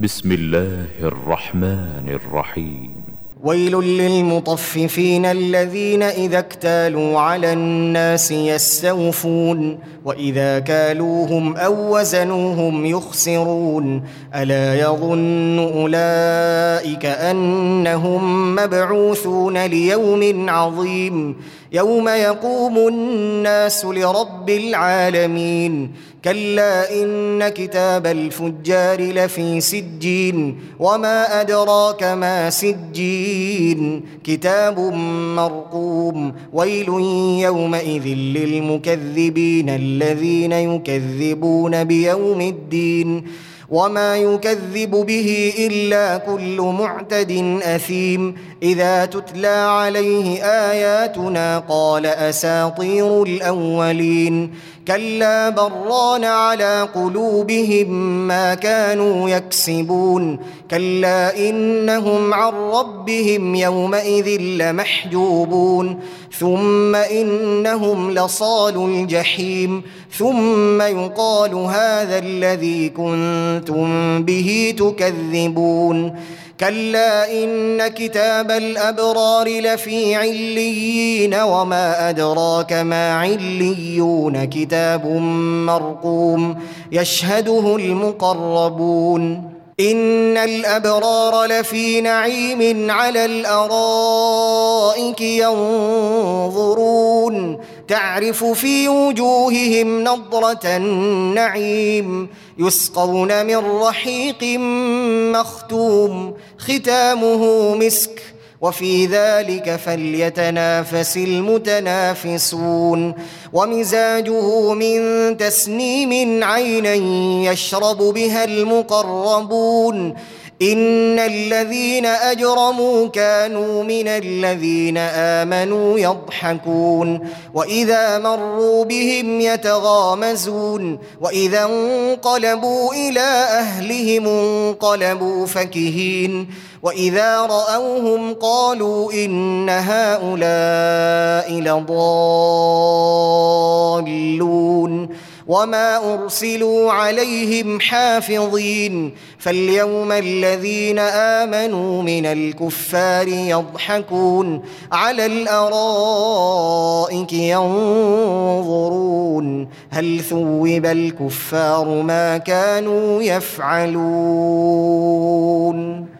بسم الله الرحمن الرحيم. ويل للمطففين الذين إذا اكتالوا على الناس يستوفون وإذا كالوهم أو وزنوهم يخسرون ألا يظن أولئك أنهم مبعوثون ليوم عظيم يوم يقوم الناس لرب العالمين كلا إن كتاب الفجار لفي سجين وما أدراك ما سجين كتاب مرقوم ويل يومئذ للمكذبين الذين يكذبون بيوم الدين وما يكذب به إلا كل معتد أثيم إذا تتلى عليه آياتنا قال أساطير الأولين كلا بران على قلوبهم ما كانوا يكسبون كلا إنهم عن ربهم يومئذ لمحجوبون ثم إنهم لصالوا الجحيم ثم يقال هذا الذي كنتم به تكذبون كلا إن كتاب الأبرار لفي عليين وما أدراك ما عليون كتاب مرقوم يشهده المقربون إن الأبرار لفي نعيم على الأرائك ينظرون تعرف في وجوههم نضرة النعيم يسقون من رحيق مختوم ختامه مسك وفي ذلك فليتنافس المتنافسون ومزاجه من تسنيم عينا يشرب بها المقربون إن الذين أجرموا كانوا من الذين آمنوا يضحكون وإذا مروا بهم يتغامزون وإذا انقلبوا إلى أهلهم انقلبوا فكهين وإذا رأوهم قالوا إن هؤلاء لضالون وما أرسلوا عليهم حافظين فاليوم الذين آمنوا من الكفار يضحكون على الأرائك ينظرون هل ثوب الكفار ما كانوا يفعلون